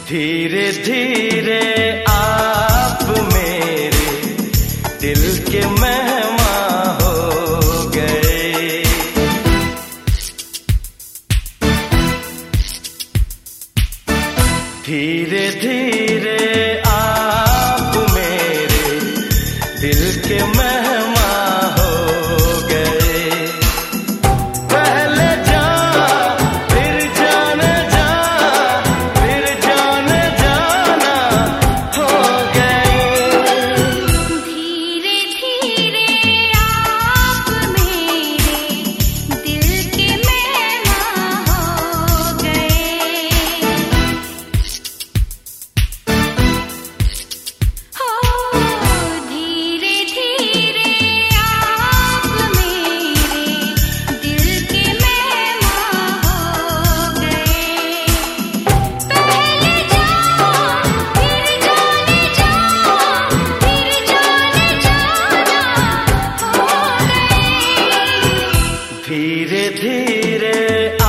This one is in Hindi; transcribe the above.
धीरे धीरे आप मेरे दिल के मेहमान हो गए। धीरे धीरे आप मेरे दिल के मेहमान हो गए। पहले जान फिर जाने जा, फिर जाने जाना हो गए। धीरे धीरे आप मेरे दिल के मेहमान हो गए। हो धीरे धीरे आप मेरे दिल के मेहमान हो गए। पहले जान फिर जाने जा, फिर जाने जाना हो गए। धीरे धीरे